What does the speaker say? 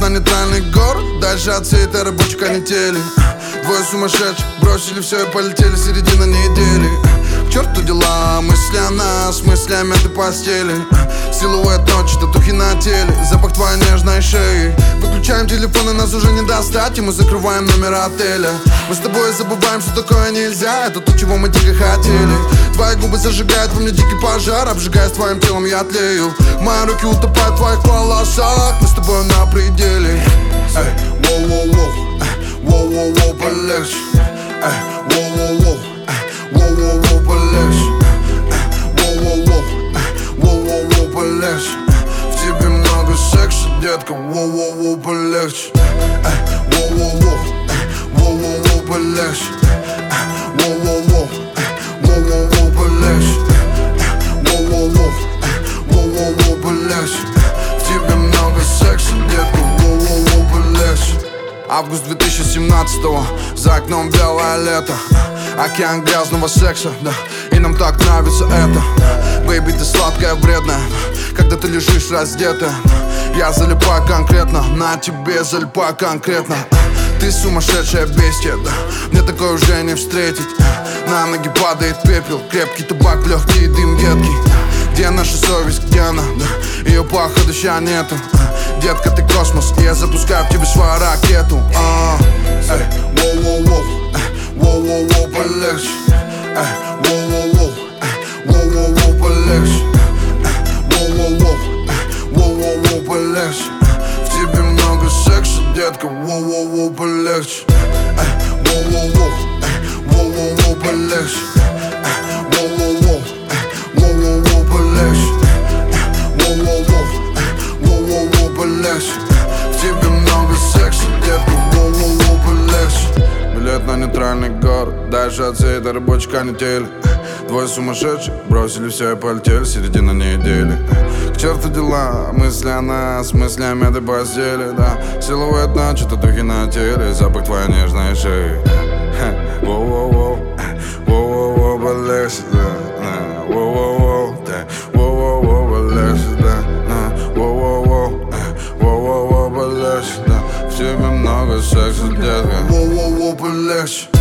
на нейтральный город, дальше от всей этой рабочей канители. Двое сумасшедших бросили все и полетели, середина недели. К черту дела, мысли о нас, мысли о мятой постели. Силуэт ночи, татухи на теле, запах твоей нежной шеи. Выключаем телефоны, нас уже не достать, и мы закрываем номер отеля. Мы с тобой забываем, что такое нельзя, это то, чего мы дико хотели. Твои губы зажигают во мне дикий пожар, обжигаясь твоим телом, я тлею. Мои руки утопают в твоих волосах, мы с тобой на пределе. Эй, воу-воу-воу, воу-воу-воу, полегче. Эй, воу-воу-воу, воу-воу-воу, полегче. Воу-воу-воу, воу-воу-воу, полегче. В тебе много секса, детка, воу-воу-воу, полегче. Воу-воу-воу, воу-воу-воу, полегче. Воу-воу-воу, воу-воу-воу, полегче. Воу-воу-воу, воу-воу-воу, полегче. В тебе много секса, детка, воу-воу-воу, полегче. Август 2017-го, за окном белое лето. Океан грязного секса, да, и нам так нравится это. Бэйби, ты сладкая, вредная, когда ты лежишь раздетая. Я залипаю конкретно, на тебе залипаю конкретно. Ты сумасшедшая бестия, да, мне такое уже не встретить. На ноги падает пепел, крепкий табак, легкий дым едкий. Где наша совесть, где она, да, ее походу ща нету. Детка, ты космос, и я запускаю в тебе свою ракету. Эй, воу-воу-воу, воу-воу-воу, полегче. Эй, воу-воу-воу, воу-воу-воу, полегче. Воу-воу-воу, воу-воу-воу, полегче. В тебе много секса, детка, воу-воу-воу, полегче. Эй, воу-воу-воу, воу-воу-воу, полегче. Воу-воу-воу, воу-воу-воу, полегче. Воу-воу-воу, воу-воу-воу, полегче. В тебе много секса, детка, воу-воу-воу, полегче. Билет на нейтральный город, дальше от всей этой рабочей канители. Двое сумасшедших бросили все и полетели, середина недели. К черту дела, мысли о нас, мысли о мятой постели, да. Силуэт ночи, татухи на теле, запах твоей нежной шеи. Воу-воу-воу, воу-воу-воу, полегче, да. Воу-воу-воу, воу-воу-воу, полегче, да. Воу-воу-воу, воу-воу-воу, полегче, да. В тебе много секса, детка, воу-воу-воу, полегче.